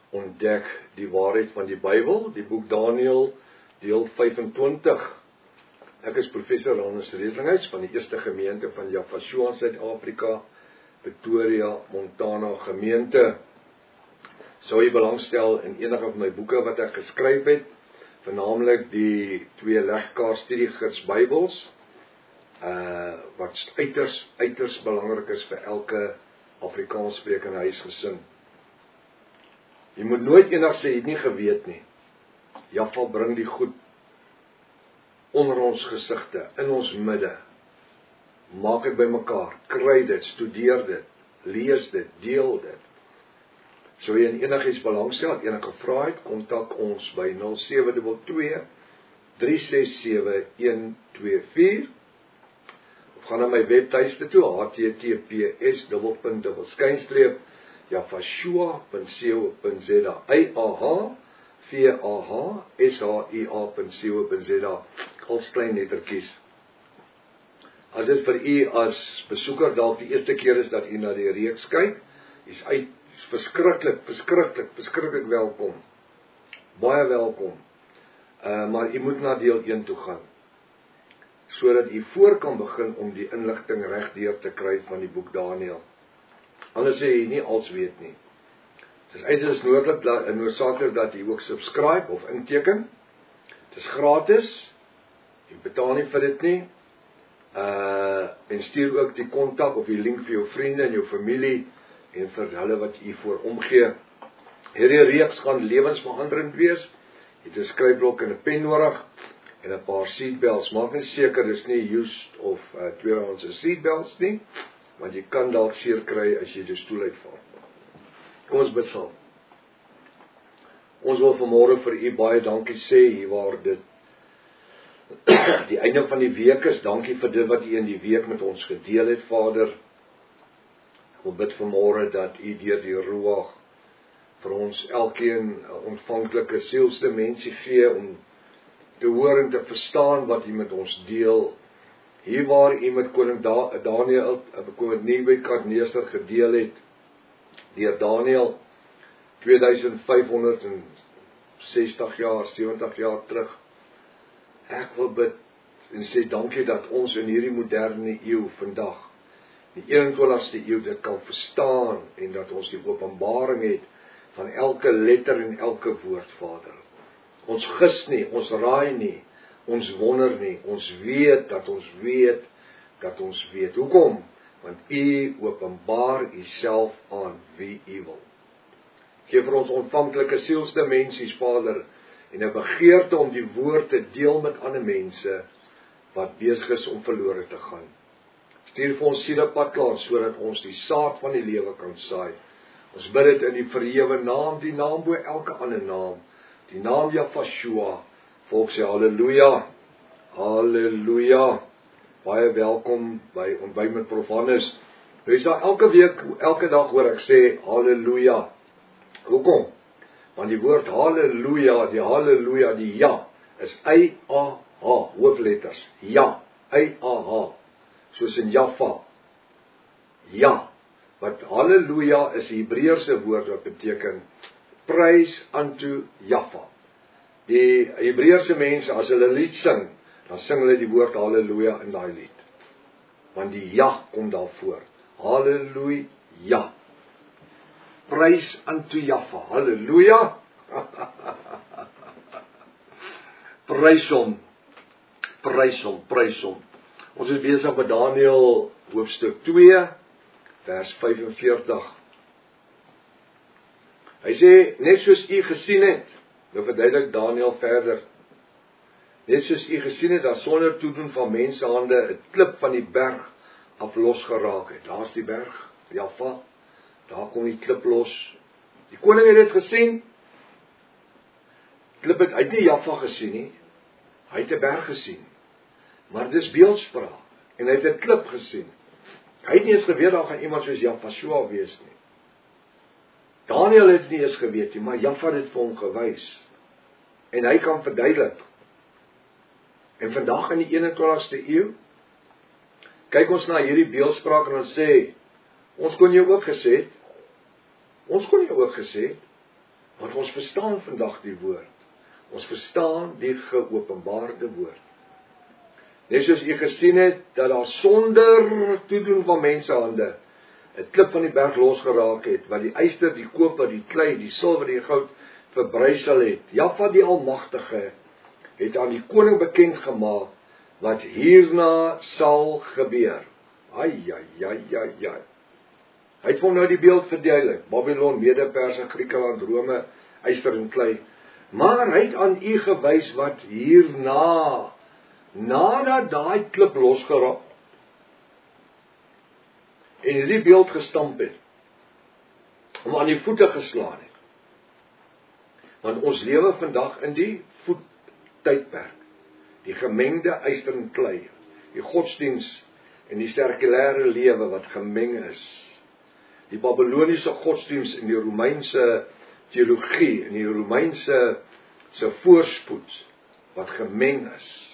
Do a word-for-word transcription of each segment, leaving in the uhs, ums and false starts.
ontdek die waarheid van die Bybel, die boek Daniël, deel vyfentwintig. Ek is professor Ronus Redlinghuis van die Eerste Gemeente van Javashua in Suid-Afrika, Pretoria, Montana gemeente. Sou jy belangstel in enige van my boeke wat ek geskryf het, vernaamlik die twee legkaart studiegids Bybels, uh, wat uiters, uiters belangrik is vir elke Afrikaans sprekende huisgesin. Jy moet nooit eendag sê, jy het nie geweet nie. Jaffa bring die goed onder ons gesigte, in ons midde. Maak dit by mekaar, kry dit, studeer dit, lees dit, deel dit. So jy in enigiets belangstel, enige vraag het, kontak ons by nul sewe twee twee, drie ses sewe, een twee vier of gaan na my webtuiste toe, h t t p s dubbelpunt dubbel skynstreep javashua punt co punt z a, I A H V A H S H I A punt co punt z a, als klein lettertjies. As dit vir u as besoeker dalk die eerste keer is dat u na die reeks kyk, is uit is verskriklik, verskriklik, verskriklik welkom. Baie welkom. Uh, maar u moet na deel een toe gaan, sodat u voor kan begin om die inligting reg deur te kry van die boek Daniël. Anders sê jy nie als weet nie. Het is uiters noodlik, noodsaaklik dat jy ook subscribe of inteken. Het is gratis, jy betaal nie vir dit nie. Uh, en stuur ook die kontak of die link vir jou vriende en jou familie en vir hulle wat jy voor omgee. Hierdie reeks gaan lewensveranderend wees. Jy het 'n skryfblok en 'n pen nodig en 'n paar seatbelts. Maak net seker dis nie used of uh, tweedehandse seatbelts nie, want jy kan dalk seer kry as jy die stoel uitval. Kom ons bid saam. Ons wil vanmôre vir u baie dankie sê hier waar dit die einde van die week is. Dankie vir dit wat u in die week met ons gedeel het, Vader. Ek wil bid vanmôre dat u deur die Ruach vir ons elkeen 'n ontvanklike sielsdimensie gee om te hoor en te verstaan wat u met ons deel. Hier waar u met koning da Daniël, koning Nebukadneser gedeel het, deur Daniël twee duisend vyf honderd sestig jaar, sewentig jaar terug. Ek wil bid en sê dankie dat ons in hierdie moderne eeu vandag, die eenentwintigste eeu, dit kan verstaan en dat ons die openbaring het van elke letter en elke woord, Vader. Ons gis nie, ons raai nie, ons wonder nie, ons weet dat ons weet dat ons weet. Hoekom? Want u openbaar u self aan wie u wil. Geef vir ons ontvanklike sielsdimensies, Vader, en 'n begeerte om die woord te deel met ander mense wat besig is om verlore te gaan. Stuur vir ons siedepad klaar, sodat ons die saad van die lewe kan saai. Ons bid dit in die verhewe naam, die naam bo elke ander naam, die naam Javashua. Volk sê halleluja, halleluja. Baie welkom by Ontbyt met Prof Hannes. Jy sal elke week, elke dag hoor ek sê halleluja. Hoekom? Want die woord halleluja, die halleluja, die ja, is I A H, hoofletters. Ja, I A H. Soos in Jaffa. Ja. Wat halleluja is die Hebreëse woord wat beteken prys unto Jaffa. Die Hebreëse mense, as hulle lied sing, dan sing hulle die woord halleluja in daai lied. Want die ja kom daarvoor. Halleluja. Prys unto Jaffa. Halleluja. Prys hom. Prys hom, prys hom. Ons is besig met Daniël hoofstuk twee, vers vyfenveertig. Hy sê, net soos u gesien het, nou verduidelik Daniël verder, net soos u gesien het, dat sonder toedoen van mensehande 'n klip van die berg af losgeraak het. Daar is die berg, Jaffa, daar kom die klip los. Die koning het dit gesien. Klip het, hy het nie Jaffa gesien nie, hy het 'n berg gesien. Maar dis beeldspraak, en hy het 'n klip gesien. Hy het nie eens geweet daar gaan iemand soos Javashua wees nie. Daniël het nie eens geweet nie, maar Jaffa het vir hom gewys. En hy kan verduidelik. En vandag in die eenentwintigste eeu, kyk ons na hierdie beeldspraak en ons sê, ons kon jou ook gesê het, ons kon jou ook gesê het, Want ons verstaan vandag die woord. Ons verstaan die geopenbaarde woord. Net soos u gesien het, dat daar sonder toedoen van mensehande 'n klip van die berg losgeraak het, wat die yster, die koper, die klei, die silwer, die goud verbrysel het. Jaffa die Almagtige het aan die koning bekend gemaak wat hierna sal gebeur. Ai, ai, ai, ai, ai. Hy het vir hom nou die beeld verduidelik. Babylon, Mede-Perse, Griekeland, Rome, yster en klei. Maar hy het aan u gewys wat hierna, nadat daai klip losgeraak en hierdie beeld gestamp het, om aan die voete geslaan het. Want ons lewe vandag in die voettydperk, die gemengde yster en klei, die godsdiens en die sirkulêre lewe wat gemeng is. Die Babyloniese godsdiens en die Romeinse teologie en die Romeinse se voorspoed wat gemeng is.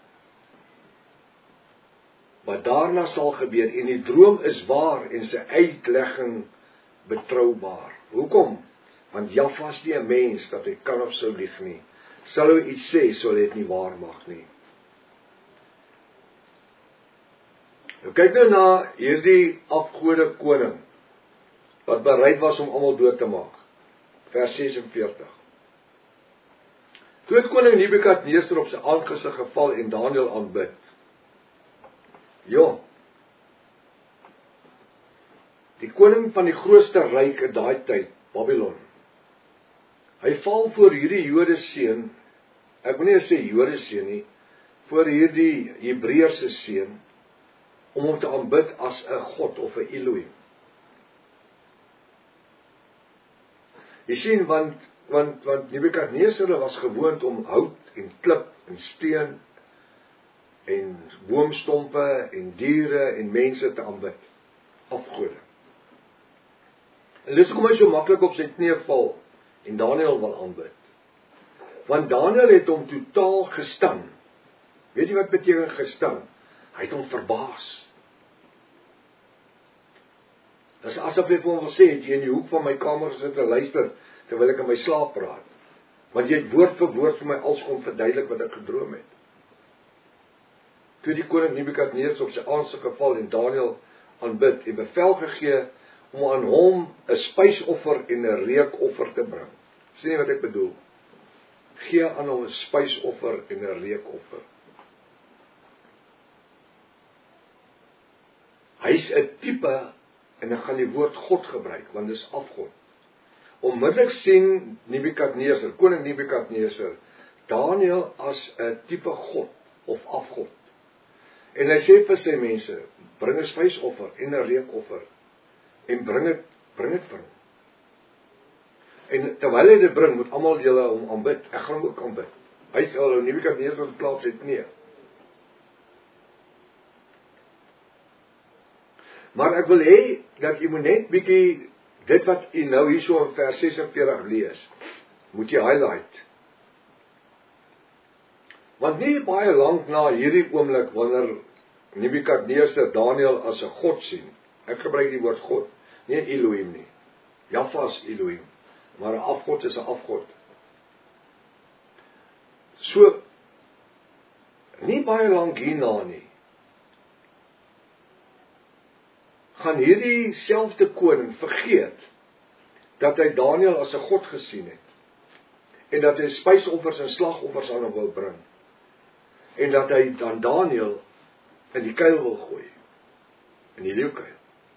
Wat daarna sal gebeur en die droom is waar en sy uitlegging betroubaar. Hoekom? Want Jaffa is nie 'n mens dat hy kan of sou lieg nie. Sal hy iets sê, sal hy dit nie waar maak nie. Nou kyk nou na hierdie afgode koning wat bereid was om almal dood te maak. Vers ses en veertig. Toe het koning Nebukadneser op sy aangesig geval en Daniël aanbid. Ja. Die koning van die grootste ryk in daai tyd, Babylon. Hy val voor hierdie Jode seun, ek wil nie sê Jode seun nie, voor hierdie Hebreëse seun, om hom te aanbid as 'n god of 'n Elohim. Jy sien, want, want, want Nebukadneser was gewoond om hout en klip en steen en boomstompe en diere en mense te aanbid. Afgode. En dis hoekom hy so maklik op sy knieë val en Daniël wil aanbid. Want Daniël het hom totaal gestaan. Weet jy wat beteken gestaan? Hy het hom verbaas. Dis asof ek hom wil sê, het jy in die hoek van my kamer gesit en luister, terwyl ek in my slaap praat. Want jy het woord vir woord vir my als kon verduidelik wat ek gedroom het. Toe die koning Nebukadneser op sy aansig geval en Daniël aanbid, en bevel gegee om aan hom 'n spysoffer en 'n reukoffer te bring. Sien jy wat ek bedoel? Gee aan hom 'n spysoffer en 'n reukoffer. Hy's 'n tipe, en ek gaan die woord God gebruik, want dis afgod. Onmiddellik sien Nebukadneser, koning Nebukadneser, Daniël as 'n tipe god of afgod. En hy sê vir sy mense, bring 'n spysoffer en 'n reukoffer en bring dit bring dit vir hom. En terwyl hy dit bring, moet almal julle hom aanbid. Ek gaan hom ook aanbid. Hy sê al Nebukadneser klaap sy knie. Maar ek wil hê dat jy moet net bietjie dit wat jy nou hierso in vers ses en veertig lees, moet jy highlight. Want nie baie lank na hierdie oomblik wanneer Nebukadneser Daniël as 'n god sien. Ek gebruik die woord god, nie Elohim nie. Jaffa is Elohim, maar 'n afgod is 'n afgod. So nie baie lank hierna nie, gaan hierdie selfde koning vergeet dat hy Daniël as 'n god gesien het en dat hy spysoffers en slagoffers aan hom wou bring en dat hy dan Daniël in die kuil wil gooi, in die leeukuil.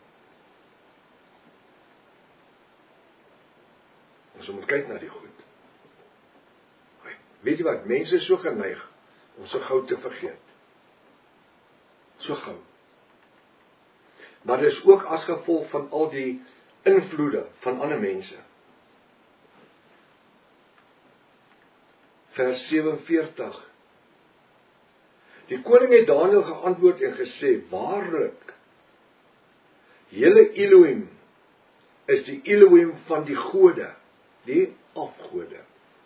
Ons moet kyk na die goed. Weet jy wat, mense is so geneig om so gou te vergeet. So gou. Maar dit is ook as gevolg van al die invloede van ander mense. Vers sewenveertig. Die koning het Daniël geantwoord en gesê, waarlik, julle Elohim is die Elohim van die gode, die afgode.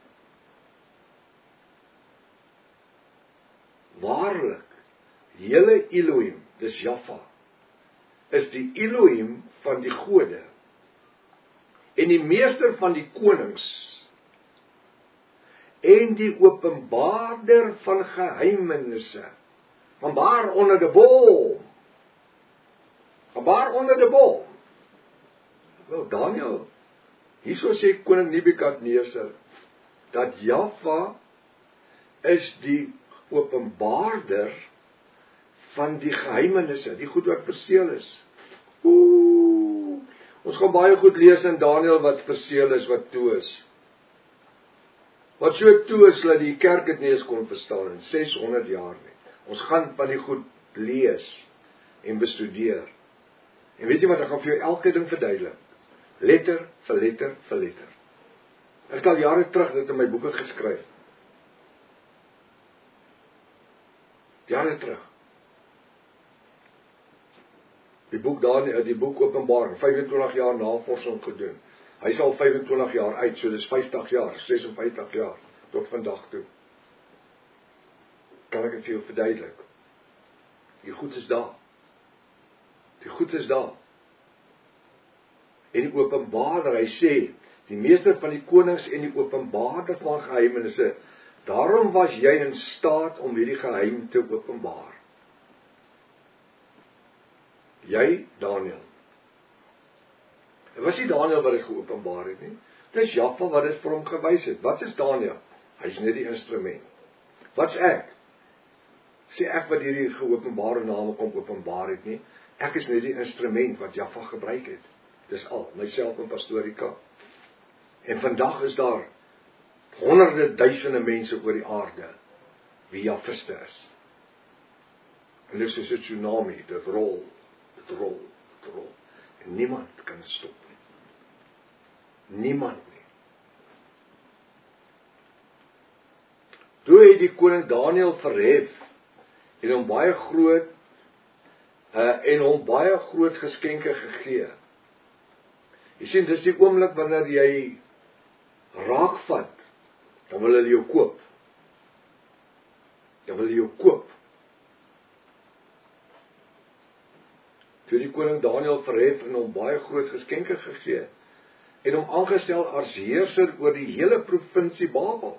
Waarlik, julle Elohim, dis Jaffa, is die Elohim van die gode, en die meester van die konings en die openbaarder van geheimenisse, van waar onder de boom, van waar onder de boom. Wel, Daniel, hierso sê koning Nebukadneser, dat Jahwe is die openbaarder van die geheimenisse, die goed wat verseël is. Oeh, ons gaan baie goed lees in Daniel wat verseël is, wat toe is. Wat so toe is, dat die kerk het nie eens kon verstaan in ses honderd jaar nie. Ons gaan van die goed lees en bestudeer. En weet jy wat, ek gaan vir jou elke ding verduidelik. Letter vir letter vir letter. Ek het al jare terug dit in my boeke geskryf. Jare terug. Die boek Daniël, die boek Openbaring, vyfentwintig jaar navorsing gedoen. Hy is al vyfentwintig jaar uit, so dis vyftig jaar, ses en vyftig jaar, tot vandag toe. Kan ek het vir jou verduidelik. Die goed is daar. Die goed is daar. En die openbaarder, hy sê, die meester van die konings en die openbaarder van geheimenisse, daarom was jy in staat om hierdie geheim te openbaar. Jy, Daniel. Het was nie Daniel wat dit geopenbaar het nie. Dit is Jahwe wat dit vir hom gewys het. Wat is Daniel? Hy is net die instrument. Wat is ek? Sê ek wat hierdie geopenbare name kom openbaar het nie. Ek is net die instrument wat Jahwe gebruik het. Dis al, myself en Pastorika. En vandag is daar honderde duisende mense oor die aarde wie Jahwiste is. En dis soos 'n tsunami, dit rol, dit rol, dit rol. En niemand kan dit stop nie. Niemand nie. Toe het die koning Daniel verhef en hom baie groot uh, en hom baie groot geskenke gegee. Jy sien, dis die oomblik wanneer jy raakvat, dan wil hulle jou koop. Dan wil hulle jou koop. Toe die koning Daniel verhef en hom baie groot geskenke gegee, en hom aangestel as heerser oor die hele provinsie Babel.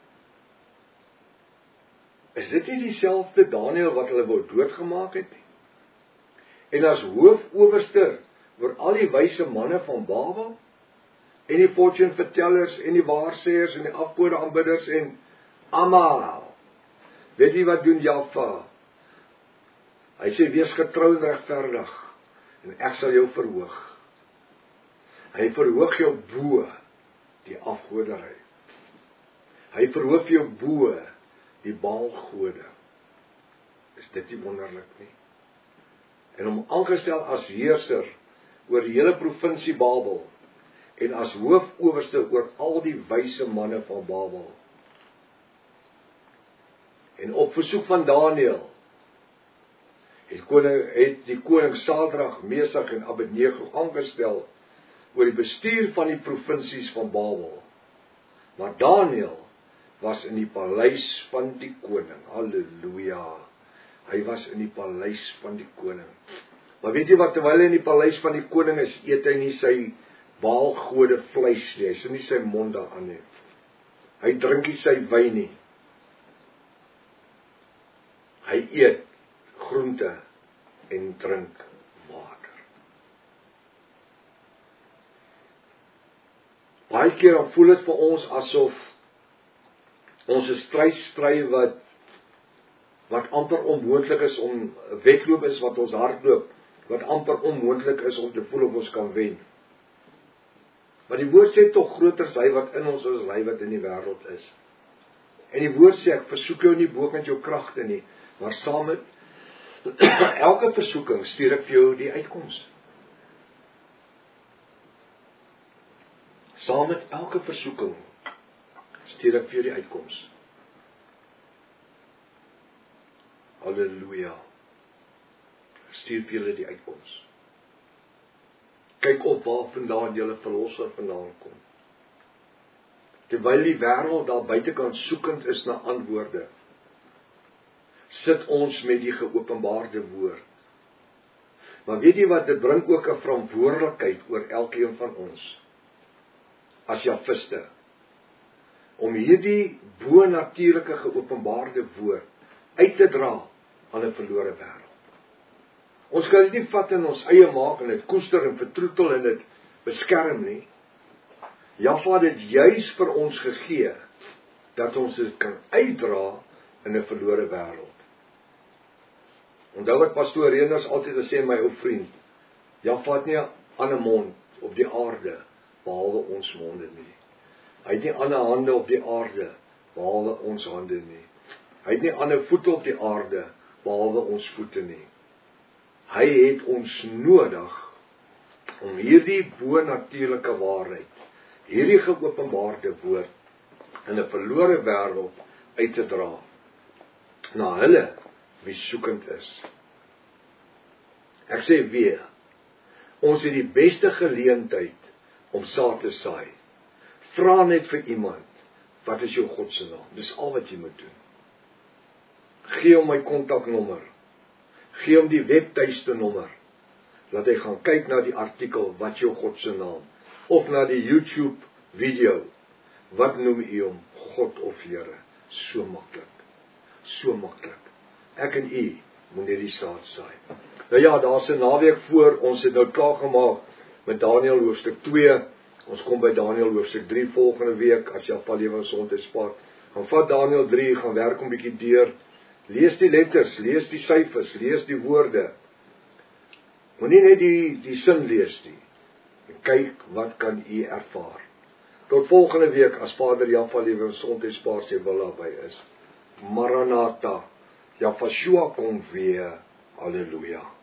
Is dit nie dieselfde Daniel wat hulle wou doodgemaak het nie? En as hoofowerste oor al die wyse manne van Babel, en die fortune vertellers, en die waarsêers, en die afgode aanbidders, en almal. Weet jy wat doen Jahwe? Hy sê, wees getrou en regverdig, en ek sal jou verhoog. Hy verhoog jou bo die afgoderry. Hy verhoog jou bo die baalgode. Is dit nie wonderlik nie? En hom aangestel as heerser oor die hele provinsie Babel, en as hoofowerste oor al die wyse manne van Babel. En op versoek van Daniel, het, koning, het die koning Sadrag, Mesach en Abednego aangestel, oor die bestuur van die provinsies van Babel. Maar Daniel was in die paleis van die koning. Halleluja. Hy was in die paleis van die koning. Maar weet jy wat, terwyl hy in die paleis van die koning is, eet hy nie sy baalgode vleis nie, hy sit nie sy mond daaraan nie. Hy drink nie sy wyn nie. Hy eet groente en drink water. Baie keer dan voel dit vir ons asof ons 'n stryd stry wat wat amper onmoontlik is om wedloop is wat ons hardloop, wat amper onmoontlik is om te voel of ons kan wen. Maar die woord sê tog groter is hy wat in ons is as hy wat in die wêreld is. En die woord sê, ek versoek jou nie bokant jou kragte nie, maar saam met elke versoeking stuur ek vir jou die uitkoms. Saam met elke versoeking stuur ek vir jou die uitkoms. Halleluja. Stuur vir julle die uitkoms. Kyk op waar vandaan julle verlosser vandaan kom. Terwyl die wêreld daar buitekant soekend is na antwoorde, sit ons met die geopenbaarde woord. Maar weet jy wat, dit bring ook 'n verantwoordelikheid oor elkeen van ons. as Jafiste, om hierdie bo-natuurlike geopenbaarde woord uit te dra aan 'n verlore wêreld. Ons kan dit nie vat in ons eie maak en dit koester en vertroetel en dit beskerm nie. Jaffa het dit juis vir ons gegee, dat ons dit kan uitdra in 'n verlore wêreld. Onthou wat pastoor Renus altyd gesê, my ou vriend, Jaffa het nie 'n ander mond op die aarde, behalwe ons monde nie. Hy het nie ander hande op die aarde, behalwe ons hande nie. Hy het nie ander voete op die aarde, behalwe ons voete nie. Hy het ons nodig, om hierdie bo-natuurlike waarheid, hierdie geopenbaarde woord, in 'n verlore wêreld uit te dra, na hulle wie soekend is. Ek sê weer, ons het die beste geleentheid om saad te saai. Vra net vir iemand, wat is jou God se naam? Dis al wat jy moet doen. Gee hom my kontaknommer. Gee hom die webtuiste nommer. Laat hy gaan kyk na die artikel, wat jou God se naam? Of na die YouTube video. Wat noem u hom? God of Here? So maklik. So maklik. Ek en u moet net die saad saai. Nou ja, daar's 'n naweek voor, ons het nou klaar gemaak met Daniël hoofstuk twee. Ons kom by Daniël hoofstuk drie volgende week, as jy op pad lewensgesondheidspad. Gaan vat Daniël drie, gaan werk 'n bietjie deur. Lees die letters, lees die syfers, lees die woorde. Moenie net die die sin lees nie. En kyk wat kan u ervaar. Tot volgende week, as Vader Jaffa lewensgesondheidspad se wil naby is. Maranatha. Jaffa kom weer. Halleluja.